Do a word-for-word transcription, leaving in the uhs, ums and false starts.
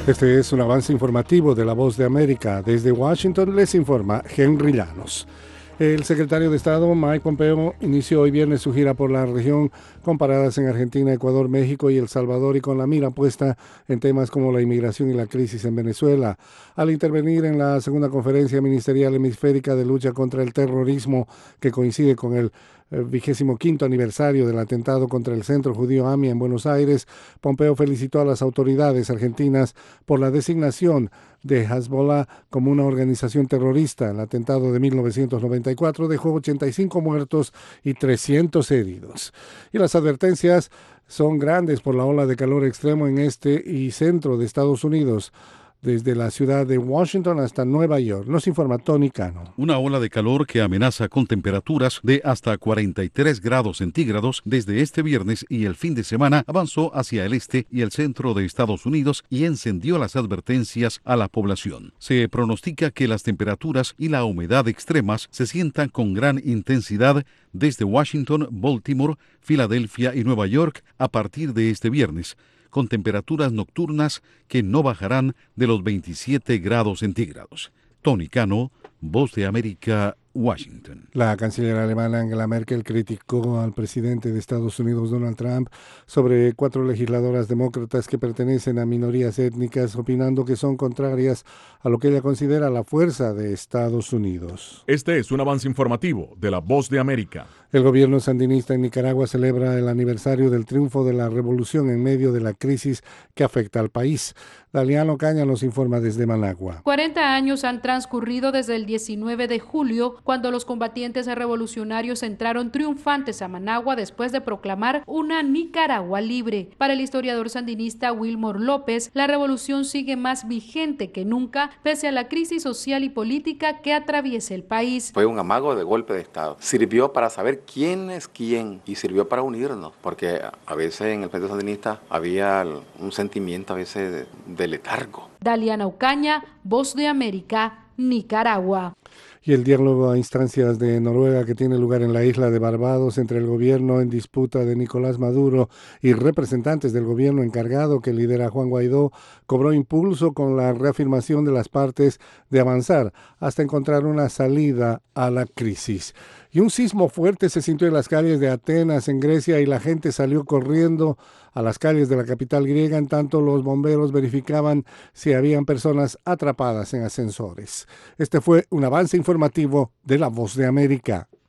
Este es un avance informativo de La Voz de América. Desde Washington les informa Henry Llanos. El secretario de Estado, Mike Pompeo, inició hoy viernes su gira por la región con paradas en Argentina, Ecuador, México y El Salvador y con la mira puesta en temas como la inmigración y la crisis en Venezuela. Al intervenir en la segunda conferencia ministerial hemisférica de lucha contra el terrorismo, que coincide con el vigésimo quinto aniversario del atentado contra el centro judío AMIA en Buenos Aires, Pompeo felicitó a las autoridades argentinas por la designación de Hezbollah como una organización terrorista. El atentado de mil novecientos noventa y cuatro dejó ochenta y cinco muertos y trescientos heridos. Y las advertencias son grandes por la ola de calor extremo en este y centro de Estados Unidos, desde la ciudad de Washington hasta Nueva York. Nos informa Tony Cano. Una ola de calor que amenaza con temperaturas de hasta cuarenta y tres grados centígrados desde este viernes y el fin de semana avanzó hacia el este y el centro de Estados Unidos y encendió las advertencias a la población. Se pronostica que las temperaturas y la humedad extremas se sientan con gran intensidad desde Washington, Baltimore, Filadelfia y Nueva York a partir de este viernes, con temperaturas nocturnas que no bajarán de los veintisiete grados centígrados. Tony Cano, Voz de América, Washington. La canciller alemana Angela Merkel criticó al presidente de Estados Unidos, Donald Trump, sobre cuatro legisladoras demócratas que pertenecen a minorías étnicas, opinando que son contrarias a lo que ella considera la fuerza de Estados Unidos. Este es un avance informativo de La Voz de América. El gobierno sandinista en Nicaragua celebra el aniversario del triunfo de la revolución en medio de la crisis que afecta al país. Daliano Caña nos informa desde Managua. cuarenta años han transcurrido desde el diecinueve de julio, cuando los combatientes revolucionarios entraron triunfantes a Managua después de proclamar una Nicaragua libre. Para el historiador sandinista Wilmor López, la revolución sigue más vigente que nunca, pese a la crisis social y política que atraviesa el país. Fue un amago de golpe de Estado. Sirvió para saber quién es quién y sirvió para unirnos, porque a veces en el Partido Sandinista había un sentimiento a veces de, de letargo. Daliana Ocaña, Voz de América, Nicaragua. Y el diálogo a instancias de Noruega que tiene lugar en la isla de Barbados entre el gobierno en disputa de Nicolás Maduro y representantes del gobierno encargado que lidera Juan Guaidó cobró impulso con la reafirmación de las partes de avanzar hasta encontrar una salida a la crisis. Y un sismo fuerte se sintió en las calles de Atenas, en Grecia, y la gente salió corriendo a las calles de la capital griega, en tanto los bomberos verificaban si habían personas atrapadas en ascensores. Este fue un avance informativo de La Voz de América.